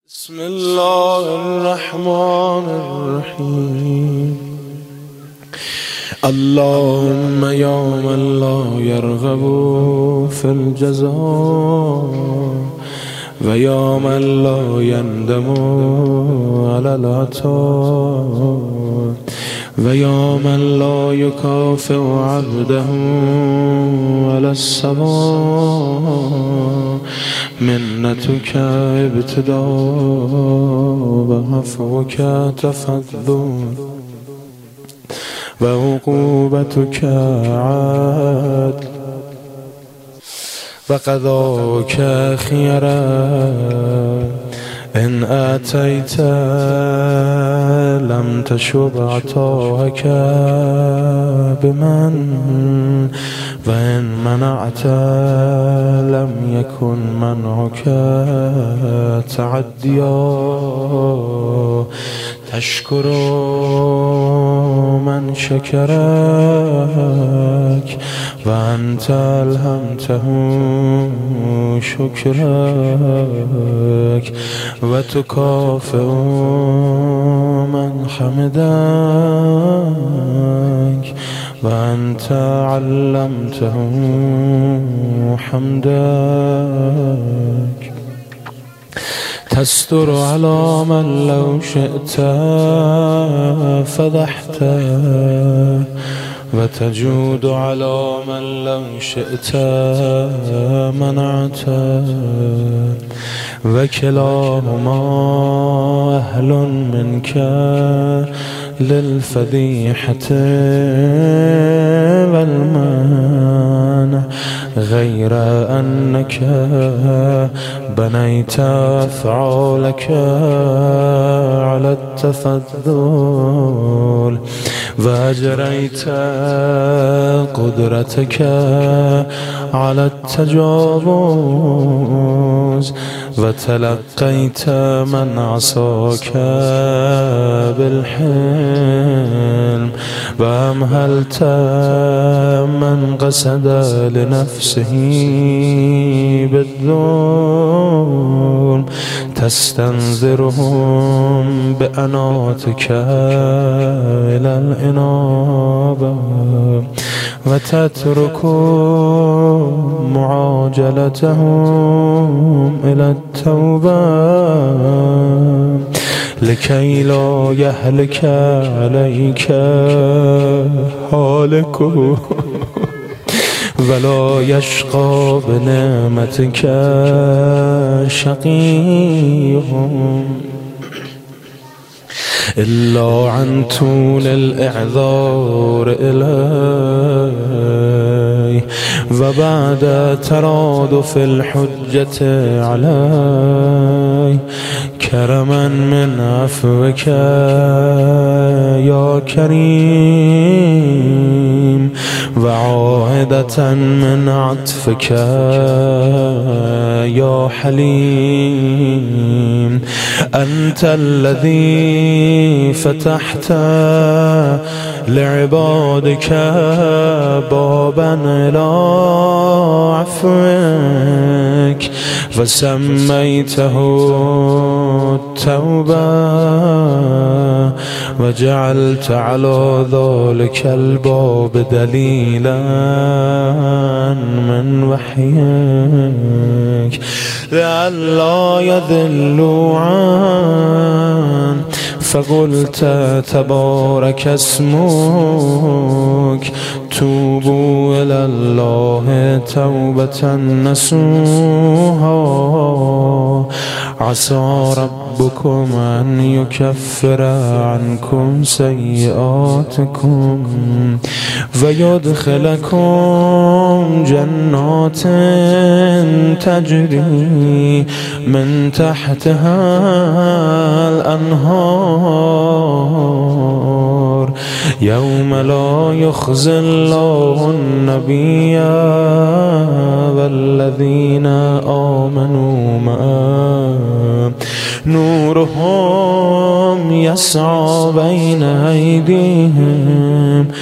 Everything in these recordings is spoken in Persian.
بسم الله الرحمن الرحيم. اللهم يا من لا يرغب في الجزاء ويا من لا يندم على العطاء ويا من لا يكافئ عبده على السماء، منتك ابتداء وعفوك تفضل وعقوبتك عدل وقضاك خيرا. إن آتيت لم تشب عطاءك بمن، وإن منعت لم يكن منعك تعديا. تشكر من شكرك وأنت ألهمته شكرك، وتكافئ من حمدك وأنت علمته حمدك. تستر على من لو شئت فضحته، وتجود على من لو شئت منعته، وكلاهما أهل منك للفضيحة والمنع، غير أنك بنيت أفعالك على التفضل، وأجريت قدرتك على التجاوز، وتلقيت من عصاك بالحلم، وأمهلت من قصد لنفسه بالظلم. تستنذرهم بأناتك إلى الإنابة، وتترك معاجلتهم إلى التوبة، لكي لا يهلك عليك هالك ولا يشقى بنعمتك شقيهم، إلا عن طول الإعذار إلي وبعد ترادف الحجة علي، كرما من عفوك يا كريم، وعاهدة من عطفك يا حليم. أنت الذي فتحت لعبادك بابا إلى عفوك، وسميته التوبة، وجعلت على ذلك الباب دليلا من وحيك، لئلا يذلوا عنه. فقلت تبارك اسمك، توبوا إلى الله توبة نصوحا، عسى ربكم أن يكفر عنكم سيئاتكم ويدخلكم جنات تجري من تحتها الأنهار، يوم لا يخزي الله النبي والذين آمنوا معه، نورهم يسعى بين أيديهم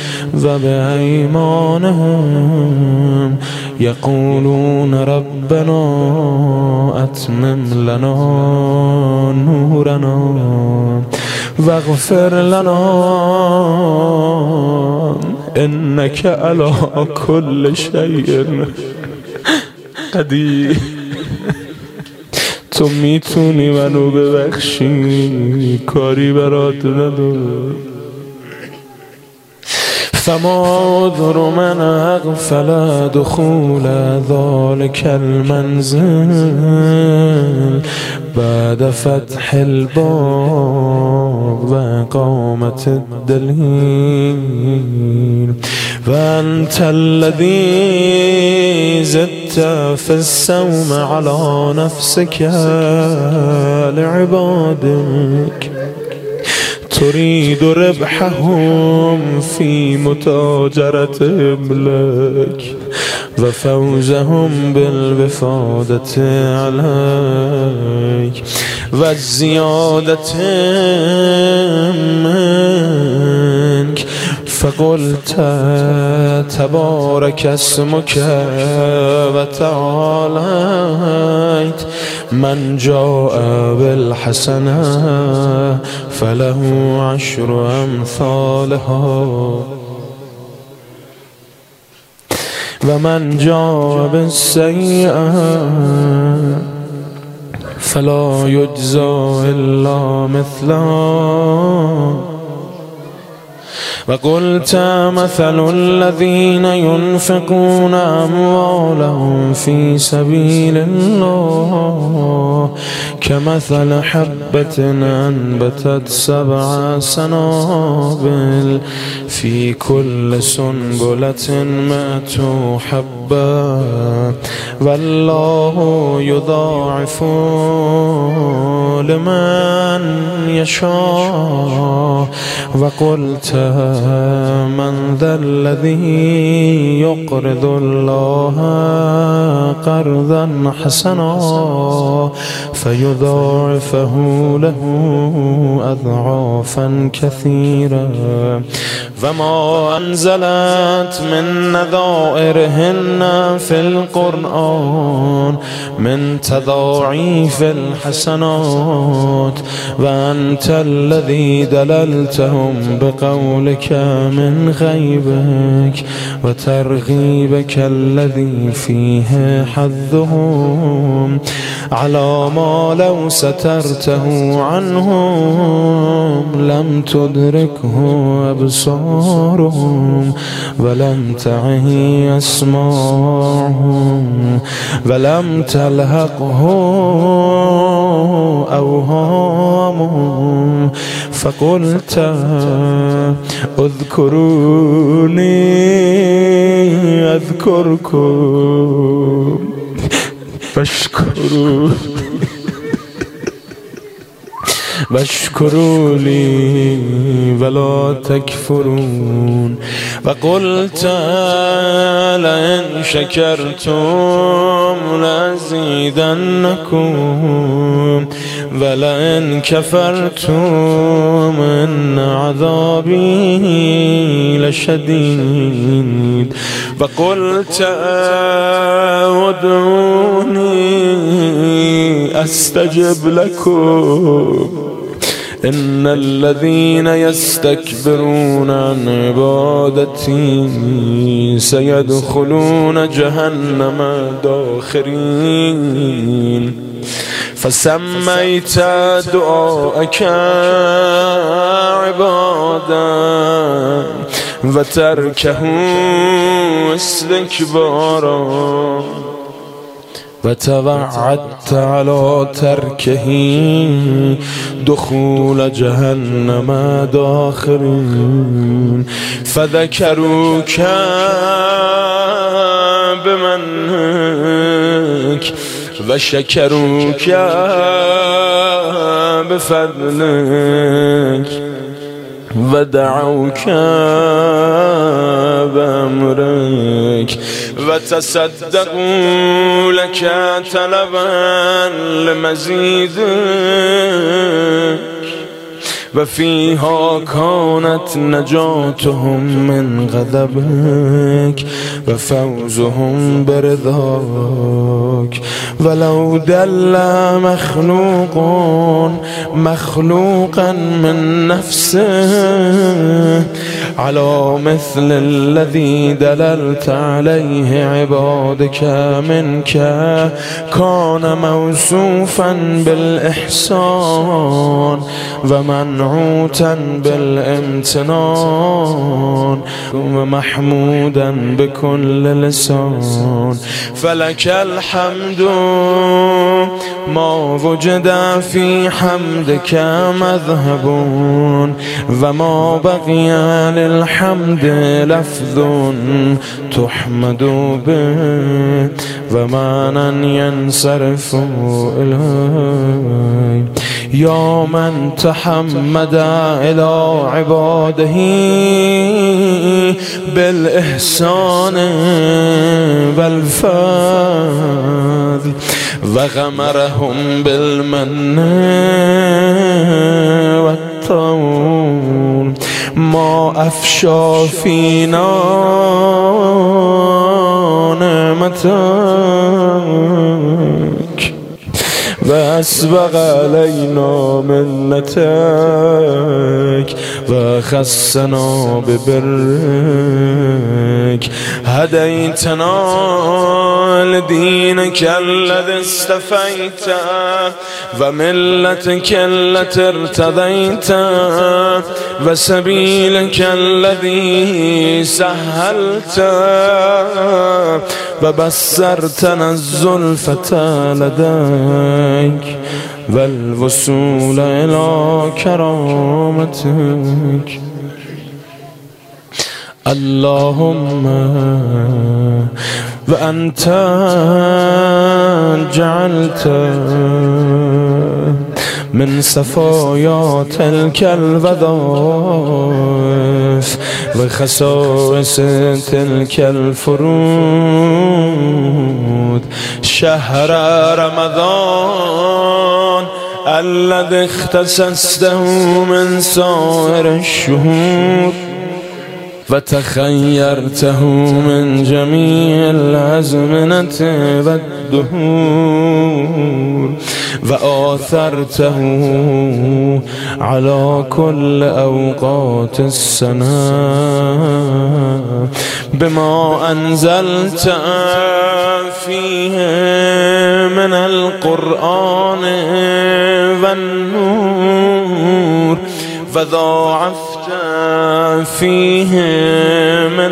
وبأيمانهم، يقولون ربنا أتمم لنا لنا واغفر لنا إنك على كل شيء قدیر. تو میتونی منو ببخشی، کاری برات ندارم. فما عذر من اغفل دخول ذلك المنزل بعد فتح الباب وإقامة الدليل، وأنت الذي زدت في السوم على نفسك لعبادك تريد ربحهم في متاجرتهم لك وفوزهم بالوفادة عليك والزيادة منك. فقلت تبارك اسمك وتعاليت من جاء بالحسنة فله عشر أمثالها ومن جاء بالسيئة فلا يجزى إلا مثلها. وقلت مثل الذين ينفقون أموالهم في سبيل الله كمثل حبة أنبتت 7 سنابل في كل سنبلة 100 حبة والله يضاعف لمن يشاء. وقلت من ذا الذي يقرض الله قرضا حسنا فيضاعفه له أضعافا كثيرة. وما أنزلت من نظائرهن في القرآن من تضاعيف الحسنات وأنت الذي دللتهم بقولك من غيبك وترغيبك الذي فيه حظهم على ما لو سترته عنهم لم تدركه أبصارهم ولم تعه أسماعهم ولم تلهقه أوهامهم. فقلت اذكروني أذكركم واشكروا لي ولا تكفرون. وقلت لئن شكرتم لأزيدنكم ولئن كفرتم إن عذابي لشديد. وقلت ادعوني أستجب لكم إن الذين يستكبرون عن عبادتي سيدخلون جهنم داخرين. فسميت دعاءك عبادا وتركه استكبارا وتوعدت على تركه دخول جهنم داخرين. فذكروك بمنك وشكروك بفضلك ودعوك بأمرك وتصدقوا لك طلبا لمزيدك وفيها كانت نجاتهم من غضبك وفوزهم برضاك. ولو دل مخلوقا من نفسه على مثل الذي دللت عليه عبادك منك كان موصوفا بالإحسان ومنعوتا بالامتنان ومحمودا بكل لسان. فلك الحمد ما وجد في حمدك مذهب وما بقي للحمد لفظ تحمد به ومعنى ينصرف إليه. يا من تحمد إلى عباده بالإحسان والفضل وغمرهم بالمن والطول ما أفشى فينا نعمتك وأسبغ علينا منتك وخصنا ببرك. هديتنا لدينك الذي اصطفيت وملتك التي ارتضيت وسبيلك الذي سهلت وبصرتنا الزلفة لديك والوصول إلى كرامتك. اللهم وأنت جعلت من صفايا تلك الوظائف وخصائص تلك الفروض شهر رمضان الذي اختصصته من سائر الشهور وتخيرته من جميع الأزمنة والدهور وآثرته على كل أوقات السنة بما أنزلت فيه من القرآن والنور وضاعفت فيه من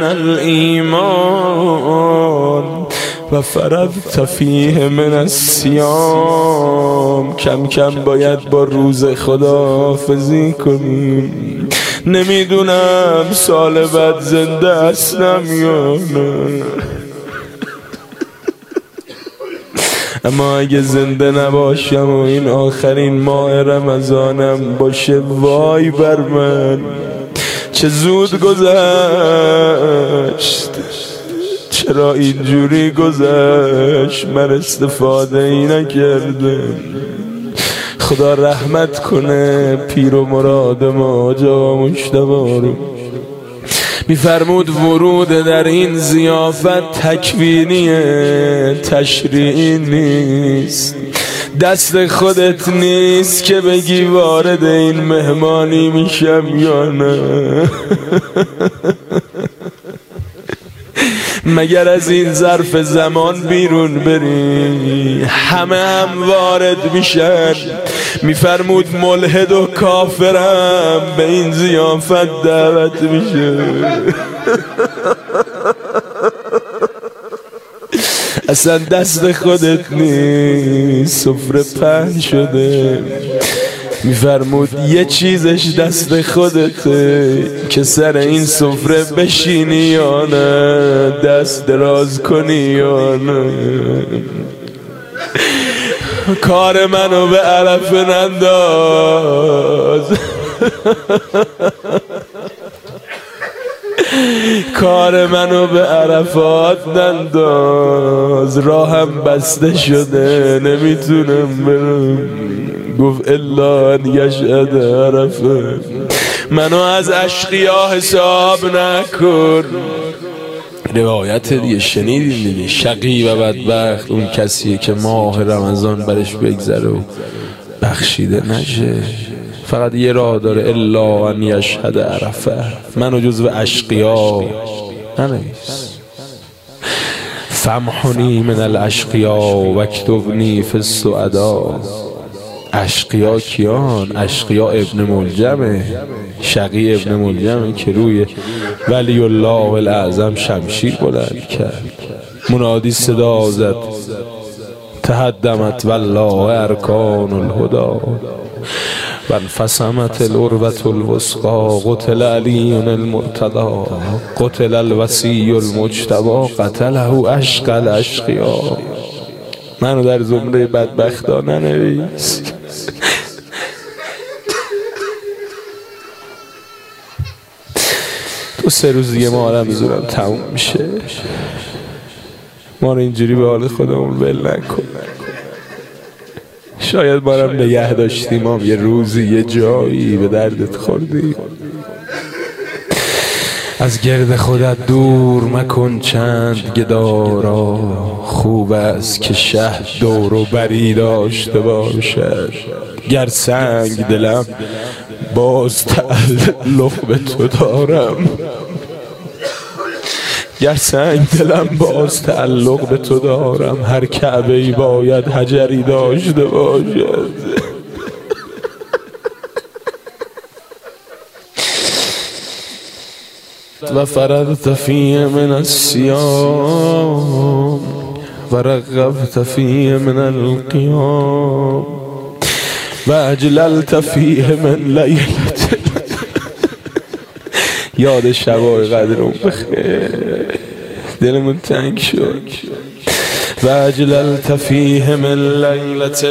الإيمان وفرضت فيه من الصيام. کم کم باید با روز خداحافظی کنیم. نمیدونم سال بعد زنده هستم یا نه، اما اگه زنده نباشم و این آخرین ماه رمضانم باشه وای بر من. چه زود گذشت، چرا اینجوری گذشت، من استفاده ای نکردم. خدا رحمت کنه پیر و مراد ما آقا مجتبی رو. میفرمود ورود در این ضیافت تکوینیه، تشریعی نیست. دست خودت نیست که بگی وارد این مهمانی میشم یا نه. مگر از این ظرف زمان بیرون بری همه هم وارد میشن. میفرمود ملحد و کافرم به این ضیافت دعوت میشه. اصلا دست خودت نیست، سفره پهن شده. میفرمود یه چیزش دست خودته که سر این سفره بشینی یا نه، دست دراز کنی یا نه. کار منو به علف ننداز. کار منو به عرفات ننداز، راهم بسته شده نمیتونم برم. گفت الا ان یشهد عرفه، منو از اشقیا حساب نکن. روایت دیگه شنیدیم دیگه، شقی و بدبخت اون کسیه که ماه رمضان برش بگذره و بخشیده نشه. فقط یه راه داره، الا ان یشهد عرفه. منو جزو اشقیا ننویس. فامحنی من الاشقیا واکتبنی فی السعدا. اشقیا کیان؟ اشقیا ابن ملجمه، شقی ابن ملجمه که روی ولی الله الاعظم شمشیر بلند کرد. منادی صدا زد تهدمت والله ارکان الهدی و انفصمت العروة الوثقی. قتل علی المرتضی قتل الوصی المجتبی قتله اشقی الاشقیا. منو در زمره بدبختا ننویس. تو 3 روز دیگه ما رمضانم تموم میشه، ما رو اینجوری به حال خودمون ول نکن. شاید ما رو نگه داشتیم، هم یه روزی یه جایی به دردت خوردیم. از گرد خودت دور مکن چند گدارا، خوب است که شهر دور و بری داشته باشد. گر سنگ دلم باز تعلق به تو دارم، گر سنگ دلم باز تعلق به تو دارم. هر کعبه‌ای باید حجری داشته باشد. و فرضت فیه من الصیام و رغبت فیه من القیام و اجللت فیه من لیلت. یاد شبای قدرم بخیر، دلمون تنگ شد. و اجللت فیه من لیلت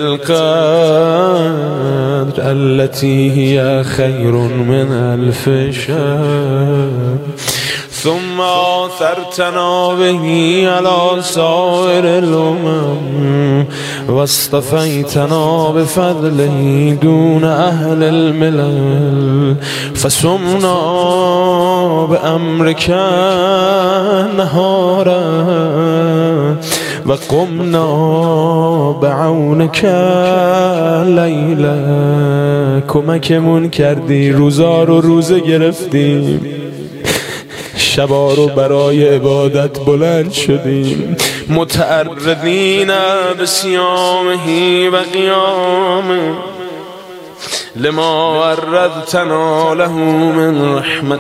القدر التي هي خیر من 1000 شهر. ثم آثرتنا به على سائر الامم واصطفیتنا بفضله دون اهل الملل. فصمنا بامرک نهارا و قمنا بعونک لیلا. کمکمون کردی، روزا رو روزه گرفتیم، شبا رو برای عبادت بلند شدیم. متعرضین بصیامه و قیامه لما عرضتنا له من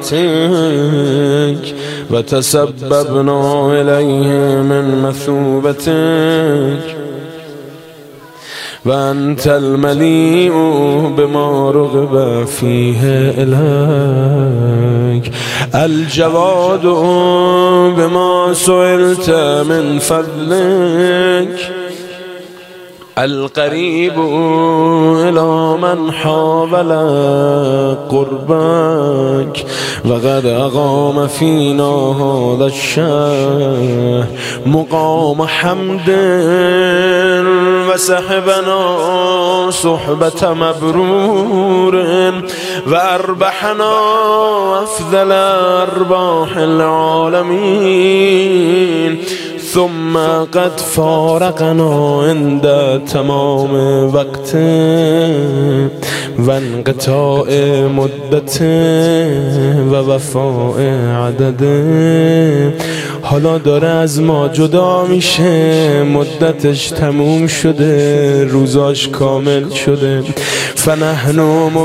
رحمتك و تسببنا الیه من مثوبتك و انت الملیء بما رغب فیه الیک الجواد بما سئلت من فضلک القریب الی من حاول قربک و قد اقام فینا هذا الشهر مقام حمد و صحبنا صحبت مبرور و اربحنا افضل ارباح العالمین. ثم قد فارقنا عند تمام وقت و انقطاع مدت و وفاء عدد. حالا داره از ما جدا میشه، مدتش تموم شده، روزاش کامل شده. فنحن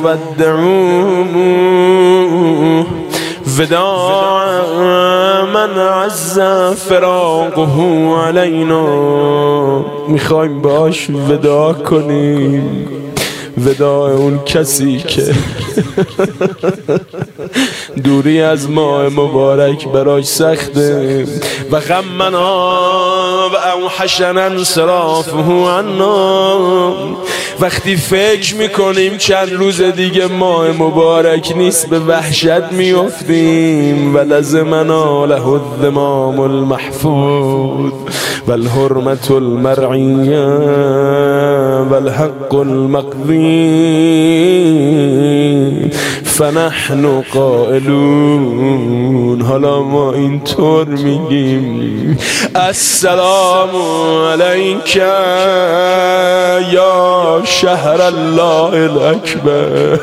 مودعون وداع من عز فراقه علینا. میخوایم باش وداع کنیم، وداع اون کسی که دوری از ماه مبارک براش سخته و غمنا و اوحشنا انصرافه عنا. وقتی فکر میکنیم چند روز دیگه ماه مبارک نیست به وحشت میافتیم. و لزمنا له الذمام المحفوظ و الحرمة المرعیه و الحق المقضی فنحن قائلون. حالا ما اینطور میگیم السلام علیک یا شهر الله الاکبر.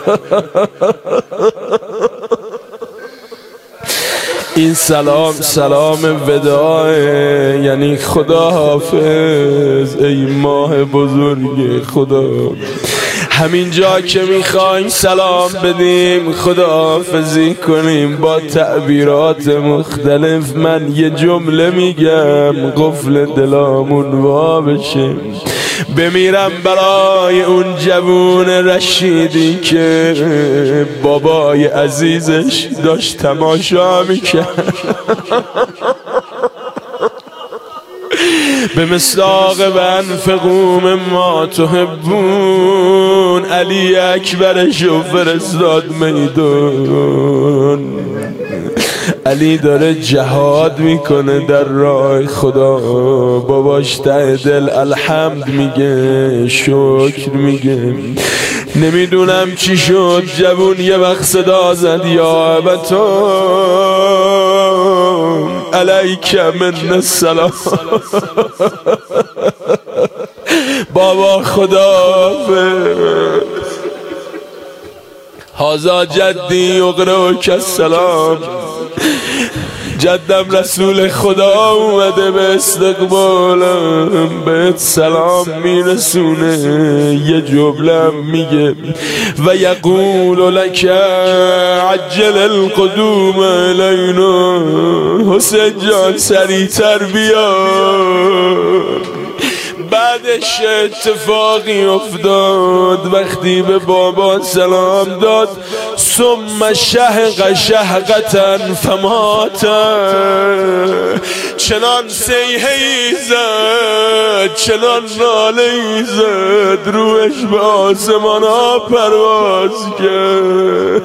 این سلام وداع، یعنی خدا حافظ ای ماه بزرگ خدا. همینجا که میخوایم سلام بدیم خداحافظی کنیم با تعبیرات مختلف. من یه جمله میگم قفل دلامون وا بشه. بمیرم برای اون جوون رشیدی که بابای عزیزش داشت تماشا میکرد به مصداق و انفقوا مما تحبون علی اکبرشو فرستاد میدون. علی داره جهاد میکنه در راه خدا، باباش ته دل الحمد میگه، شکر میگه. نمیدونم چی شد جوون یه وقت صدا زد یا ابتا علیک من السلام. بابا خدا هذا جدی اقرأک السلام. جدم رسول خدا اومده به استقبالم، بهت سلام میرسونه، یه جمله میگه و یقول لک عجل القدوم الینا. حسین جان سریعتر بیا. بعدش اتفاقی افتاد وقتی به بابا سلام داد ثم شهق شهقتا فمات. چنان سیحه‌ای زد، چنان ناله‌ای زد، روحش به آسمان ها پرواز کرد.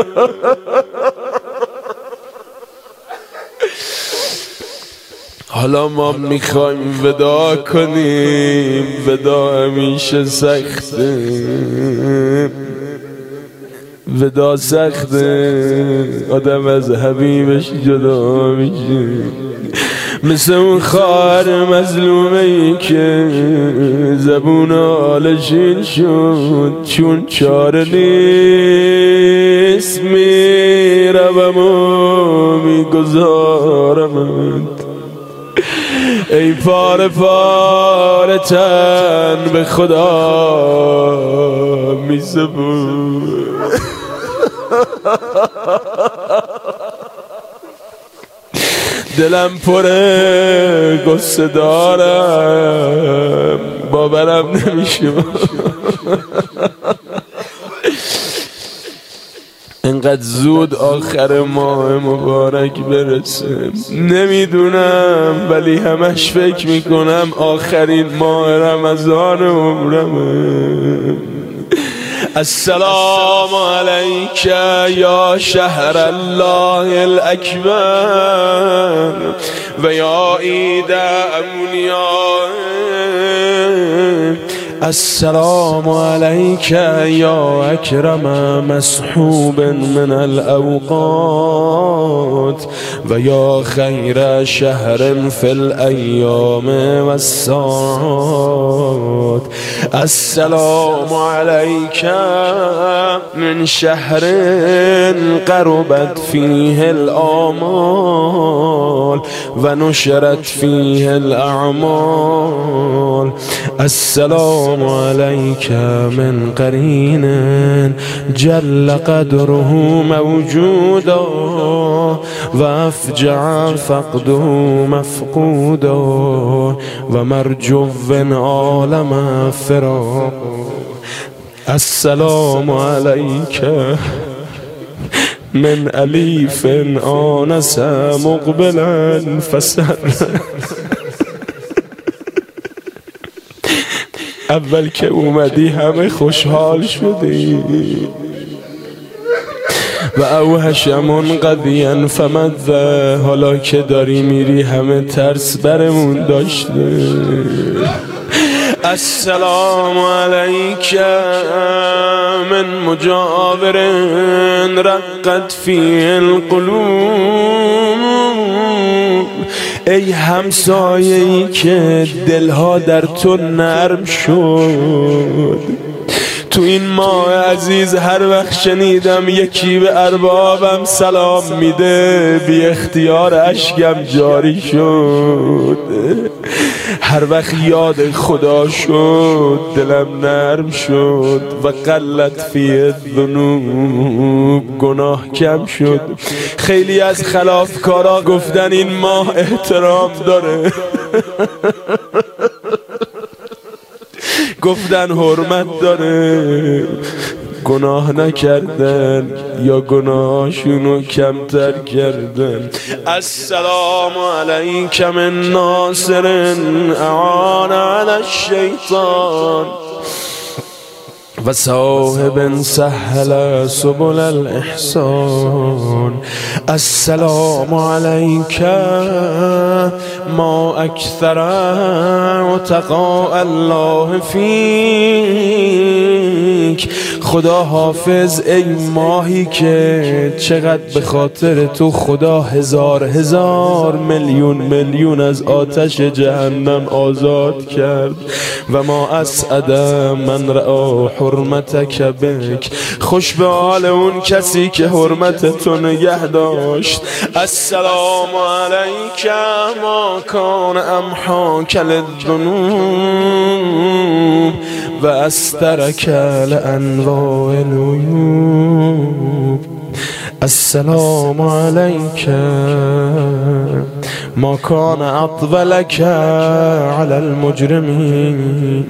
حالا ما میخوایم ودا کنیم. ودا همیشه سخته، ودا سخته، آدم از حبیبش جدا میشه. مثل اون خواهر مظلومه ای که زبون آلشین شد، چون چاره نیست میروم و میگذارم. ای پاره پاره تن به خدا میسپرم. دلم پره قصه دارم، باورم نمیشه اینقدر زود آخر ماه مبارک برسه. نمیدونم ولی همش فکر میکنم آخرین ماه رمضان عمرمه. السلام علیک یا شهر الله الاکبر و یا عید امونیا. السلام علیک یا اکرم مصحوب من الاوقات و یا خیر شهر فی الایام و الساعات. السلام علیک من شهر قربت فیه الآمال و نشرت فیه الاعمال. السلام علیک من قرین جل قدره موجودا و افجع فقده مفقودا و مرجو عالم فراق. السلام علیک من الیف آنس مقبلا فسر. اول که اومدی همه خوشحال شدی و اوحش منقضیا فمذا، حالا که داری میری همه ترس برمون داشته. السلام علیک من مجاور رقت فی القلوب، ای همسایه‌ای که دلها در تو نرم شد. تو این ماه عزیز هر وقت شنیدم یکی به اربابم سلام میده، بی اختیار اشکم جاری شد. هر وقت یاد خدا شد دلم نرم شد و قلت فی الذنوب، گناه کم شد. خیلی از خلافکارا گفتن این ماه احترام داره، گفتن حرمت داره، گناه نکردن یا گناهشونو کمتر کردن. السلام علیک من ناصر اعان علی الشیطان و صاحب سهل سبل الاحسان. السلام علیک ما اکثر وتقاء الله فیک. خدا حافظ ای ماهی که چقدر به خاطر تو خدا هزار هزار میلیون میلیون از آتش جهنم آزاد کرد. و ما اسعد من رأى حرمتک بک، خوش به حال اون کسی که حرمت تو نگه داشت. السلام علیک ما کان امحاک للذنوب و استرک لانواع العیوب. السلام علیک ما کان اطولک علی المجرمین.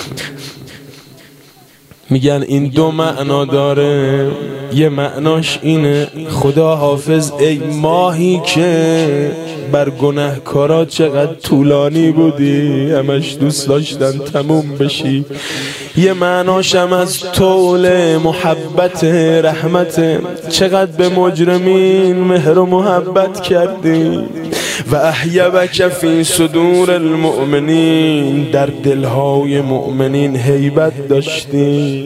میگن این دو معنا داره، یه معناش اینه خدا حافظ ای ماهی که بر گناهکارا چقدر طولانی بودی، همش دوست داشتن تموم بشی. یه معناش هم از طول محبت رحمت، چقدر به مجرمین مهر و محبت کردی. و احیبک فی صدور المؤمنین، در دلهای مؤمنین هیبت داشتی.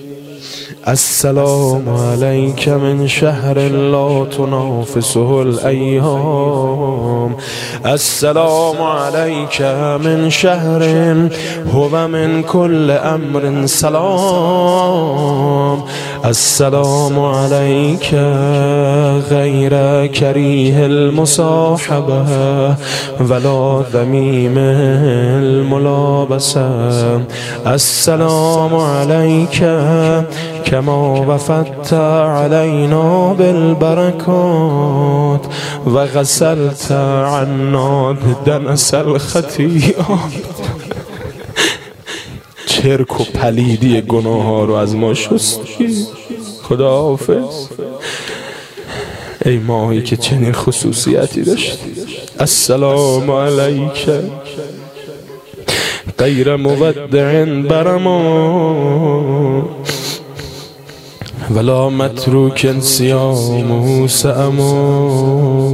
السلام علیک من شهر لا تنافسه الایام. السلام علیک من شهر هو من کل امر سلام. السلام علیک غیر کریه المصاحبه ولا ذمیم الملابسه. السلام علیک کما وفدت علینا بالبرکات و غسلت عنا دنس الخطیئات. چرک و پلیدی گناه ها رو از ما شستی. خدا حافظ ای ماهی که چنین خصوصیتی داشتی. السلام علیک غیر مودع برما ولا متروک صیامه سأما.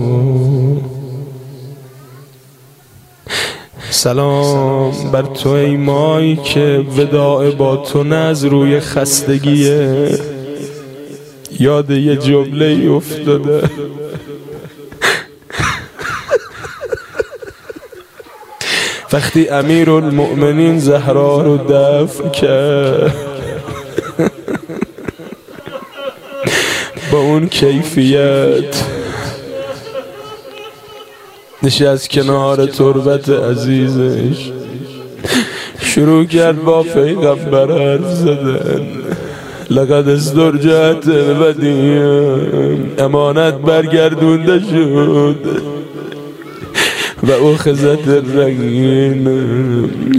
سلام بر تو ای ماهی که وداع با تو نه از روی خستگیه، یاد یه جمله افتاده. وقتی امیرالمؤمنین زهرا رو دفن کرد با اون کیفیت، نشست کنار تربت عزیزش، شروع کرد با پیغمبر حرف زدن. لقد استرجعت الودیع، امانت برگردونده شد. و اخذت الرهین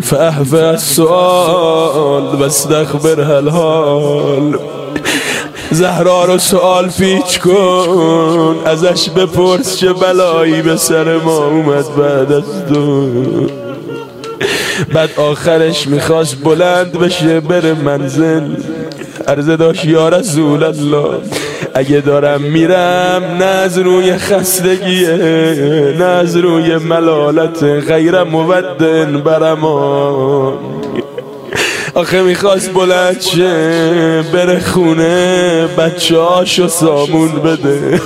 فاحفظ السؤال واستخبرها الحال. زهرا رو سوال پیچ کن، ازش بپرس چه بلایی به سر ما اومد بعد از تو. بعد آخرش میخواست بلند بشه بره منزل، عرضه داشت یا رسول الله اگه دارم میرم نه از روی خستگیه نه از روی ملالت، غیر مودن برمان. آخه میخواست بلند شه بره خونه بچه هاشو سامون بده.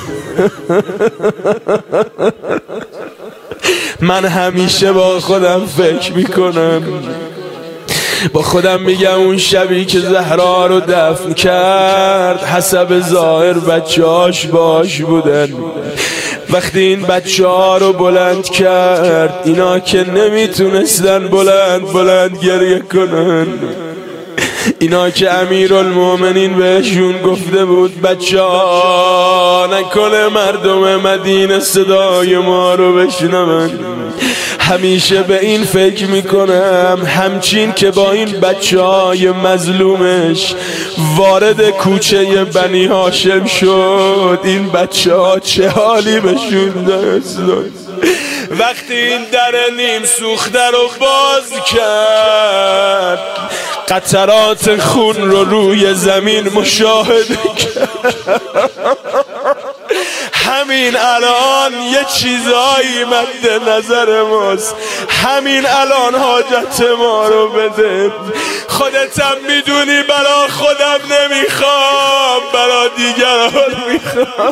من همیشه با خودم فکر میکنم، با خودم میگم اون شبی که زهرا رو دفن کرد حسب ظاهر بچه هاش باش بودن. وقتی این بچه ها رو بلند کرد اینا که نمیتونستن بلند گریه کنن، اینا که امیرالمومنین بهشون گفته بود بچه ها نکنه مردم مدینه صدای ما رو بشنون. همیشه به این فکر میکنم همچین که با این بچه های مظلومش وارد کوچه بنی هاشم شد، این بچه ها چه حالی بهشون دست داد. وقتی این در نیم سوخته رو باز کرد قطرات خون رو روی زمین مشاهده کرد. همین الان یه چیزایی مد نظر ماست، همین الان حاجت ما رو بده. خودتم میدونی برا خودم نمیخوام، برا دیگران میخوام.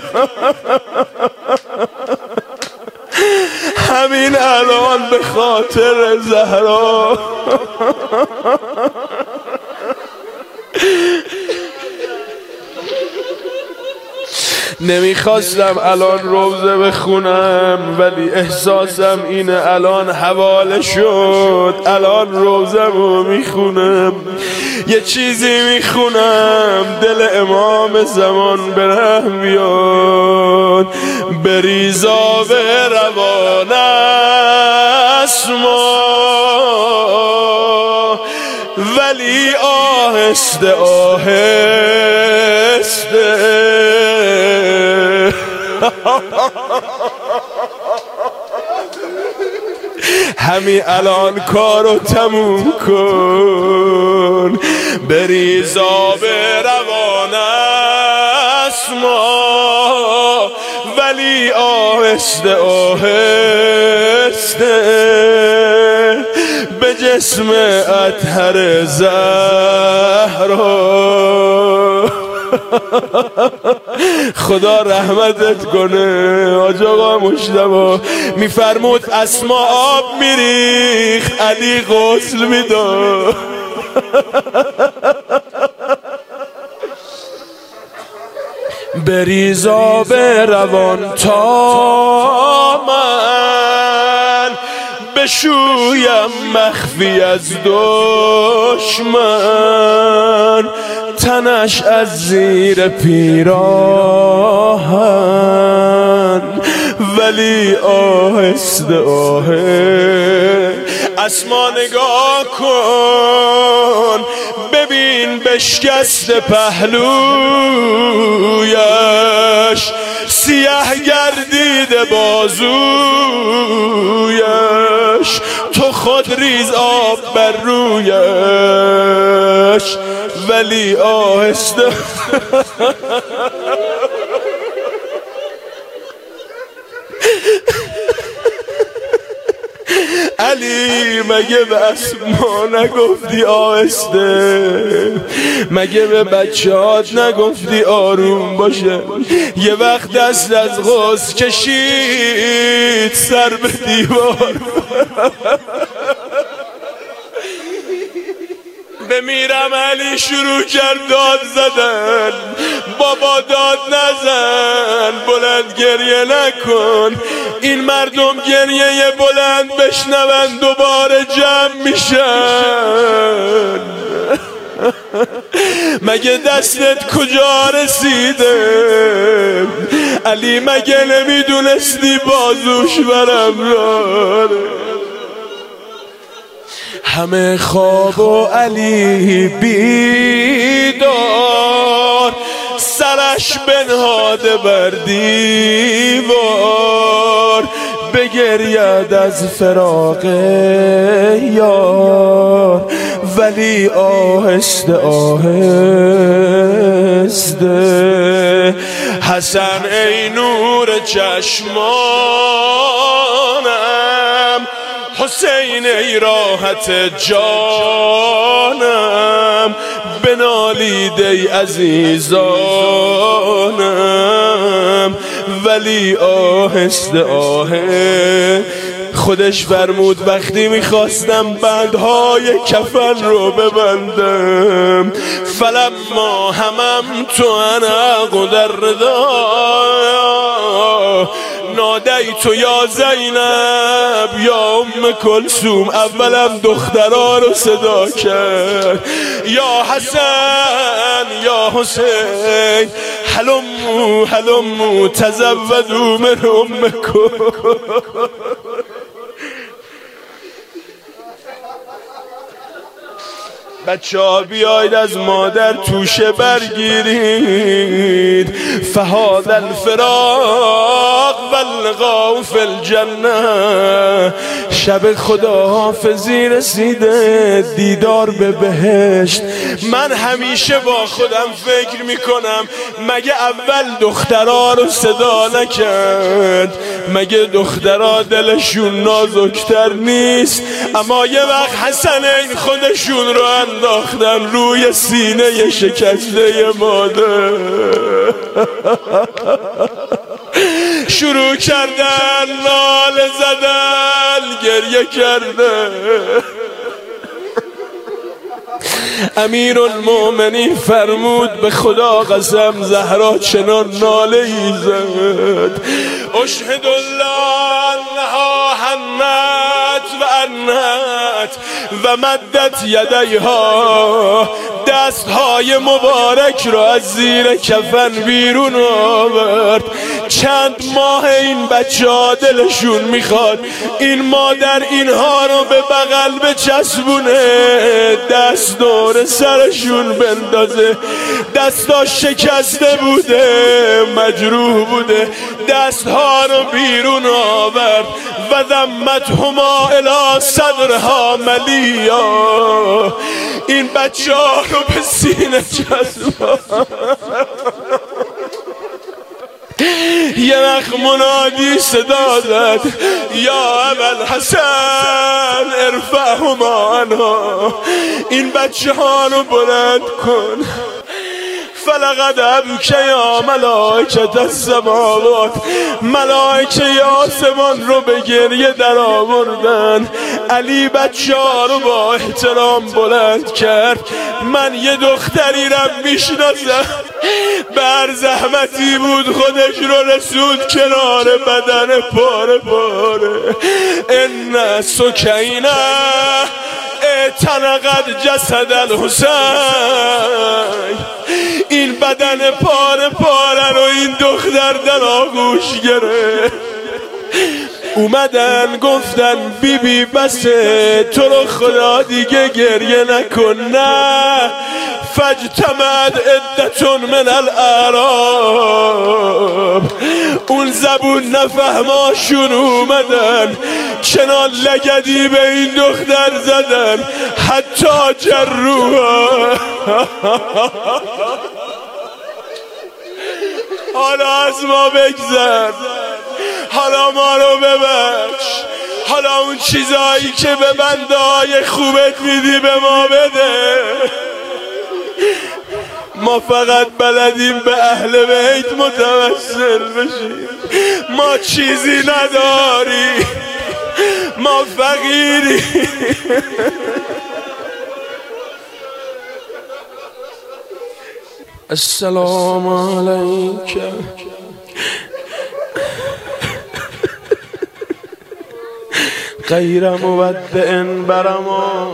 همین الان به خاطر زهرا نمیخواستم الان روزه بخونم ولی احساسم اینه الان حواله شد، الان روزه رو میخونم. یه چیزی میخونم دل امام زمان به رحم بیاد، بریزا به روان اسما ولی آهسته آهسته. همین الان کارو تموم کن، بریزا به روان اسما ولی آهسته آهسته به جسم اطهر زهرا. خدا رحمتت کنه. حاج آقا مجتبی میفرمود اسما آب میریخت علی غسل میداد. بریزا به روان تا من بشویم مخفی از دشمن، تنش از زیر پیراهن ولی آهسته آهسته. اسما نگاه کن ببین بشکست پهلویش، سیاه گردیده بازویش، تو خود ریز آب بر رویش ولی آهسته. علی مگه به اسما نگفتی آهسته؟ مگه به بچه‌هات نگفتی آروم باشه؟ یه وقت دست از غصه کشید سر به دیوار. بمیرم علی شروع کرد داد زدن، بابا داد نزن، بلند گریه نکن، این مردم گریه بلند بشنون دوباره جمع میشن. مگه دستت کجا رسیده؟ علی مگه نمیدونستی بازوش برم داره؟ همه خواب و علی بیدار، سر سرش بنهاده بر دیوار بگرید از فراق یار، ولی آهسته آهسته. حسن ای نور چشمانم، حسین ای راحت جانم، بنالید ای عزیزانم، ولی آهسته آهسته. خودش فرمود وقتی میخواستم بندهای کفن رو ببندم، فلما هممت انا قدر رضا نادیت یا زینب یا ام کلثوم. اولم دخترها رو صدا کرد، یا حسن یا حسین هلمو هلمو تزودوا من امکم. بچه ها بیاید از مادر توشه برگیرید. فهاد الفراق واللقاء فی الجنه. شب خداحافظی رسیده، دیدار به بهشت. من همیشه با خودم فکر میکنم مگه اول دخترها رو صدا نکرد؟ مگه دخترها دلشون نازکتر نیست؟ اما یه وقت حسنین خودشون رو انداختن روی سینه شکسته مادر، شروع کردن ناله زدن، گریه کردن. امیرالمومنین فرمود به خدا قسم زهرا چنان ناله ای زد، اشهد الله انها حنت و انت و مدت یدیها. دستهای مبارک را از زیر کفن بیرون آورد. چند ماه این بچه ها دلشون میخواد این مادر اینها رو به بغل بچسبونه، دست دور سرشون بندازه. دستاش شکسته بوده، مجروح بوده، دستها رو بیرون آورد و ضمتهما الی صدرها ملیا. این بچه ها رو به سینه چسباند. یه وقت منادی صدا زد، یا ابوالحسن ارفعهما عنها. این بچه ها رو بلند کن. فلقد ابکی یا ملائکه السماوات. ملائکه آسمان رو به گریه در آوردن. علی بچه ها رو با احترام بلند کرد. من یه دختری رو میشناسم، بر زحمتی بود خودش رو رسود کنار بدن پاره پاره. ان سکینه اعتنقت جسد الحسین. این بدن پاره پاره رو این دختر در آغوش گرفت. اومدن گفتن بی بی بسه، تو رو خدا دیگه گریه نکن. نه، فاجتمعت عدة من الاعراب. اون زبون نفهماشون اومدن چنان لگدی به این دختر زدن حتی جروها. حالا از ما بگذر، حالا ما رو ببخش، حالا اون چیزایی که به بنده های خوبت میدی به ما بده. ما فقط بلدیم به اهل بیت متوسل بشیم. ما چیزی نداریم، ما فقیری. السلام علیک غیر مودع برما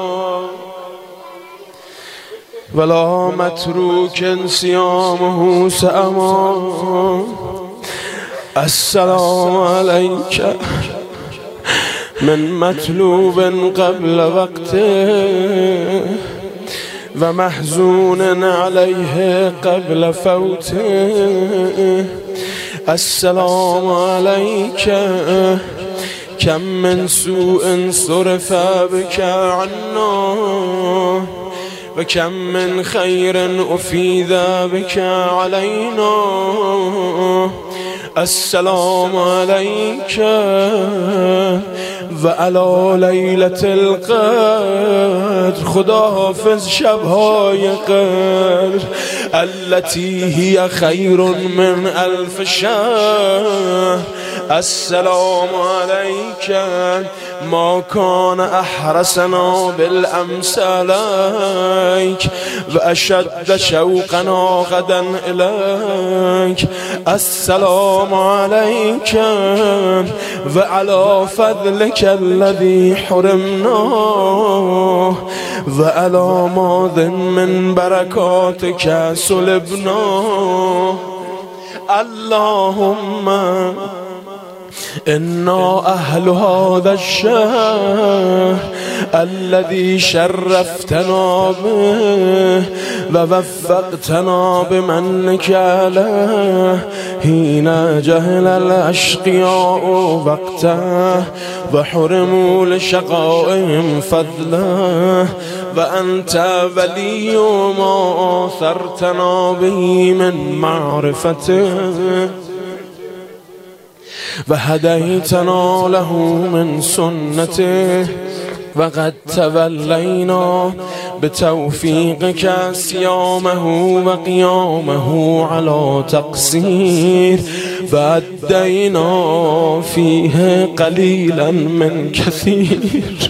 ولا متروک صیامه سأما. السلام علیک من مطلوب قبل وقته و محزون علیه قبل فوته. السلام علیک کم من سوء صرف بك عنا و کم من خیر افید بك علینا. السلام علیک و علی لیلة القدر. خدا حافظ شبهای قدر التي هي خیر من الف شهر. السلام علیک ما کان احرسنا بالامس علیک و اشد شوقنا غدا الیک. السلام علیک و علی فضلک الذی حرمنا و علی ماض من برکاتک سلبنا. اللهم إنا أهل هذا الشهر الذي شرفتنا به ووفقتنا بمنك عليه حين جهل الأشقياء وقته وحرموا لشقائهم فضله وأنت ولي ما آثرتنا به من معرفته وهديتنا له من سنته وقد تولينا بتوفيقك صيامه وقيامه على تقصير وأدينا فيه قليلا من كثير.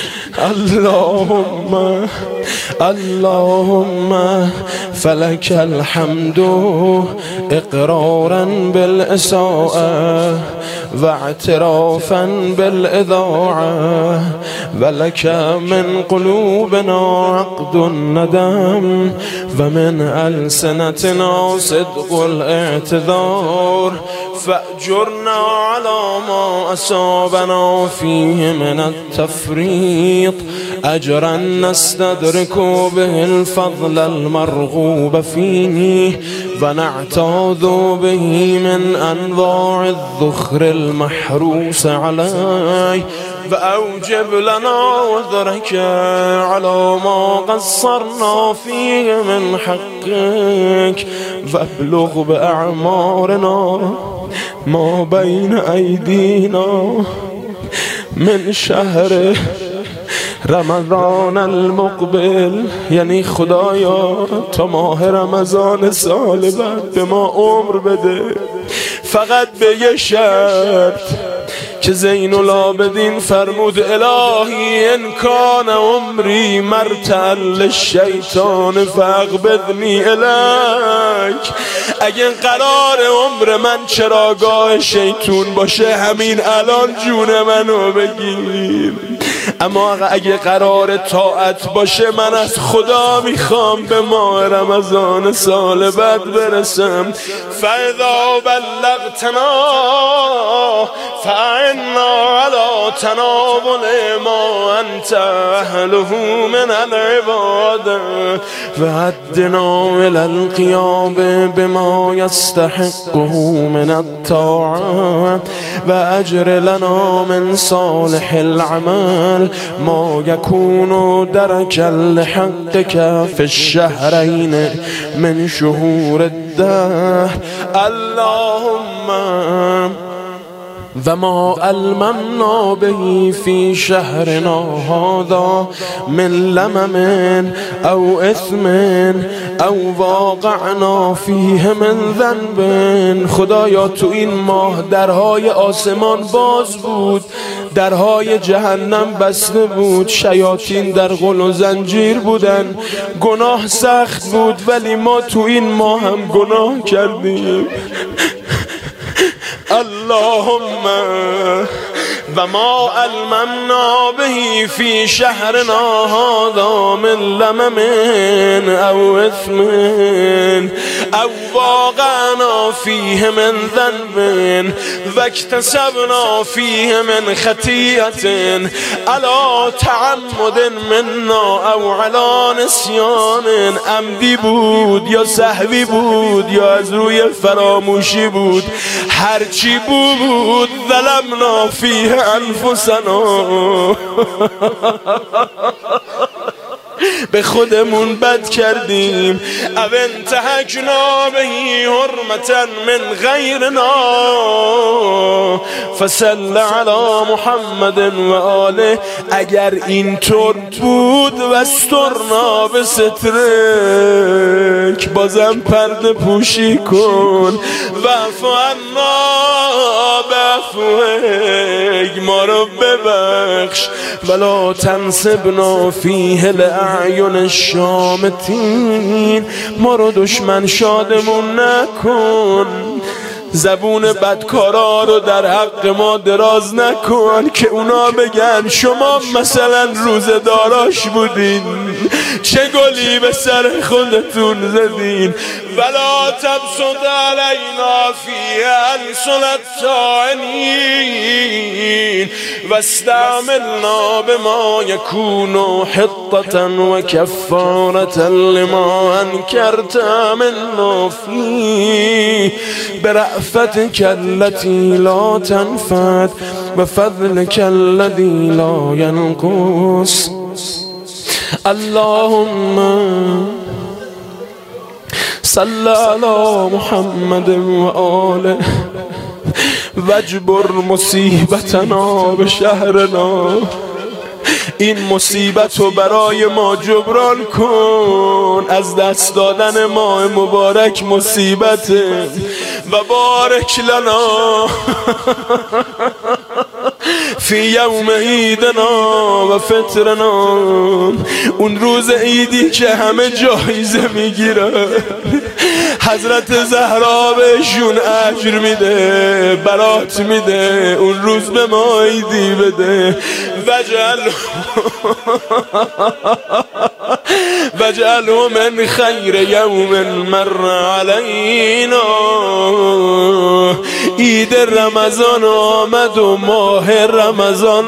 اللهم فلك الحمد اقرارا بالإساءة واعترافا بالإذاعة ولك من قلوبنا عقد الندم ومن ألسنتنا صدق الاعتذار. فأجرنا على ما أصابنا فيه من التفريط أجرا نستدرك به الفضل المرغوب فيه ونعتاذ به من أنواع الذخر المحروس عليه. فأوجب لنا وذرك على ما قصرنا فيه من حقك فابلغ بأعمارنا ما بين أيدينا من شهر رمضان المقبل. یعنی خدایا تا ماه رمضان سال بعد به ما عمر بده، فقط به یه شرط که زین العابدین فرمود الهی ان کان عمری مرتعا للشیطان فاقبضنی الیک. اگه قرار عمر من چراگاه شیطون باشه همین الان جون منو بگیر، اما اگه قرار طاعت باشه من از خدا میخوام به ماه رمضان سال بعد برسم. فاذا بلغتنا فاعنا على تناول ما انت اهله من العباده وهدنا الى القيام بما يستحقه من الطاعه واجر لنا من صالح العمل ما يكون دركا لحقك في الشهرين من شهور الدهر. اللهم وما الممنا به في شهرنا هذا من لمم او اثم او واقعنا فيه من ذنب. خدایا تو این ماه درهای آسمان باز بود، درهای جهنم بسته بود، شیاطین در غل و زنجیر بودن، گناه سخت بود ولی ما تو این ماه هم گناه کردیم. اللهم و ما الممنا به فی شهرنا هذا من لمم او اثم او واقعنا فیه من ذنب و اکتسبنا فیه من خطیئت علی تعمد منا او علی نسیان. عمدی بود یا سهوی بود یا از روی فراموشی بود، هرچی بود ظلمنا فیه انفسنا به خودمون بد کردیم. او انتهکنا بهی حرمتا من غیرنا فصل علی محمد و آله. اگر اینطور بود وسترنا به سترک، بازم پرده پوشی کن. وعفو عنا بعفوک، ما رو ببخش. ولا تنسبنا فیه لأعین الشامتین، ما رو دشمن شادمون نکن. زبون بدکارا رو در حق ما دراز نکن که اونا بگن شما مثلا روزداراش بودین، چه گلی به سر خودتون زدین. ولا تبسط علینا فی ألسن الطاعنین واستعملنا بما یکون حطة و کفارة لما انکرت منا فیه برأفتك التي لا تنفد و فضلك الذي لا ينقص. اللهم صل على محمد و آله واجبر مصیبتنا به شهرنا. این مصیبت رو برای ما جبران کن. از دست دادن ماه مبارک مصیبته. و بارک لنا فی یوم عیدنا و فطرنا. اون روز عیدی که همه جایزه میگیره، حضرت زهرا بهشون اجر میده، برات میده. اون روز به ما عیدی بده. وجعله من خیر یوم مر علینا. عید رمضان آمد و ماه رمضان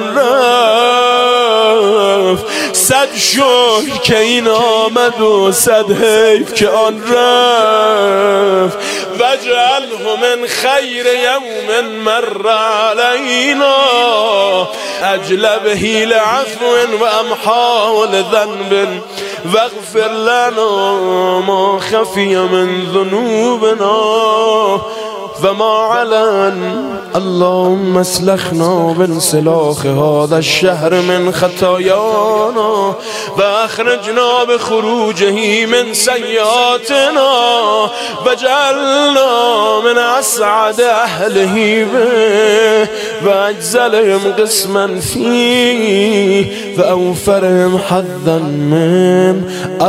رفت. صد شکر که این آمد و صد حیف که آن رفت. وجعله من خیر یوم مر علینا اجلبه لعفو و امحال ذنب واغفر لنا ما خفی من ذنوبنا و ما علن. اللهم اسلخنا بانسلاخ هذا الشهر من خطايانا و اخرجنا بخروجه من سیئاتنا واجعلنا من اسعد اهله به و اجزلهم قسما فيه و اوفرهم حظا من.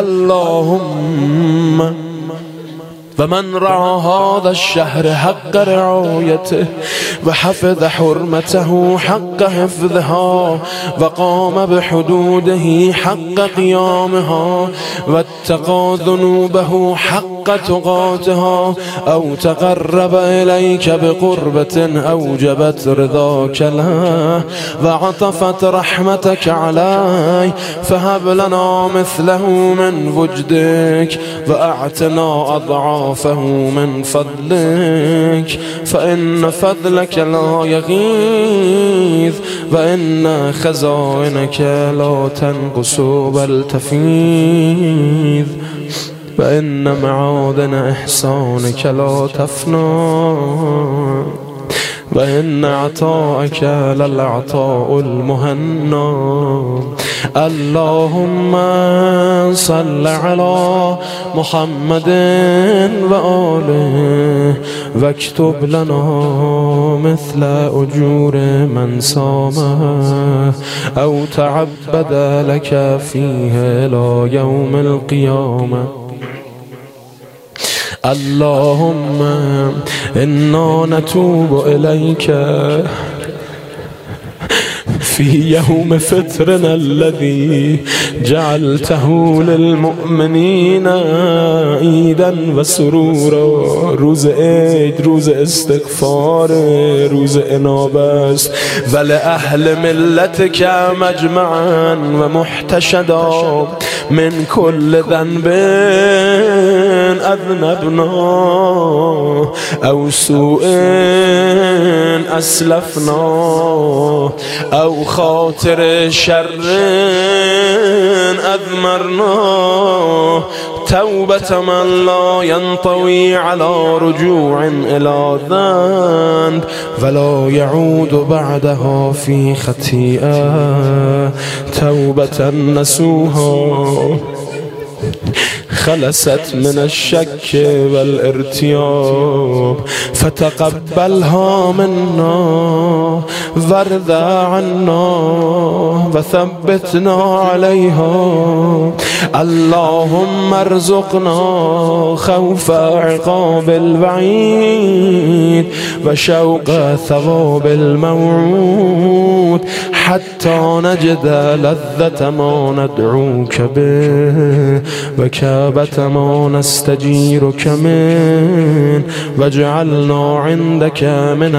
اللهم و من رعا هذا الشهر حق رعایته و حفظ حرمته حق حفظها و قام بحدوده حق قیامها و اتقى ذنوبه حق تقاتها او تقرب الیک بقربة اوجبت رضاک له و عطفت رحمتك علی فهب لنا مثله من وجدك و اعتنا اضعافه من فضلك فإن فضلك لا يغيظ وإن خزائنك لا تنقص بل تفيض وإن معادن إحسانك لا تفنى وإن عطاءك للعطاء المهنى. اللهم صل على محمد وآله واكتب لنا مثل أجور من صامه أو تعبد لك فيه إلى يوم القيامة. اللهم إنا نتوب إليك في يوم فطرنا الذي جعلته للمؤمنين عيدا وسرورا. روز عید روز استغفار، روز انابه است و لأهل ملتك مجمعا و محتشدا من كل ذنب اذنبنا او سوء اسلفنا او خاطر شر اضمرنا توبة من لا ينطوي على رجوع إلى ذنب ولا يعود بعدها في خطيئة توبة نسوها خلصت من الشك والارتياب فتقبلها منا وارض عنا وثبتنا عليها. اللهم ارزقنا خوف عقاب الوعيد وشوق ثواب الموعود حتى نجد لذة ما ندعوك به وكابة ما نستجيرك من واجعلنا عندك من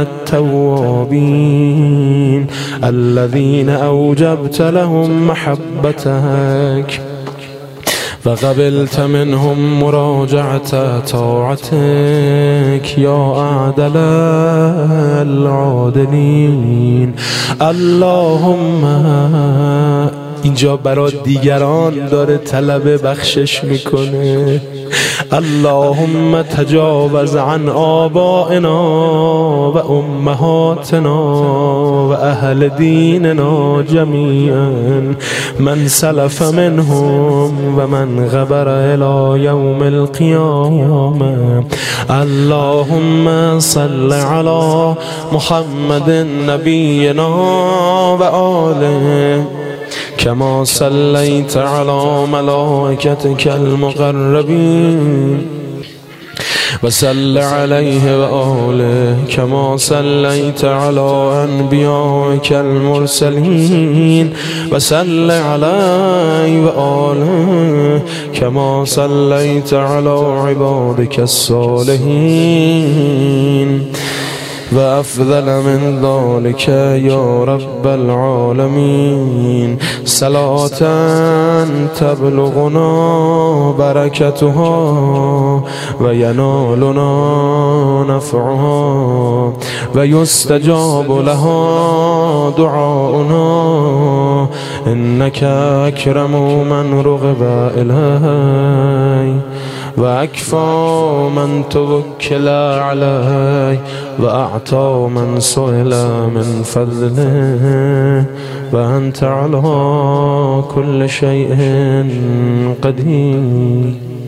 التوابين الذين أوجبت لهم محبتك وقبلت منهم مراجعة طاعتك يا أعدل العادلين. اللهم اینجا برای دیگران داره طلب بخشش میکنه. اللهم تجاوز عن آبائنا و امهاتنا و اهل دیننا جمیعا من سلف منهم و من غبر الى یوم القیامه. اللهم صل على محمد نبینا و آله كما صليت على ملائكتك المقربين وصل عليه وآله كما صليت على أنبيائك المرسلين وصل عليه وآله كما صليت على عبادك الصالحين وأفضل من ذلك يا رب العالمين صلاة تبلغنا بركتها وينالنا نفعها ويستجاب لها دعاؤنا إنك أكرم من رغب إليه وأكفى من توكل عليه وأعطى من سئل من فضله وأنت على كل شيء قدير.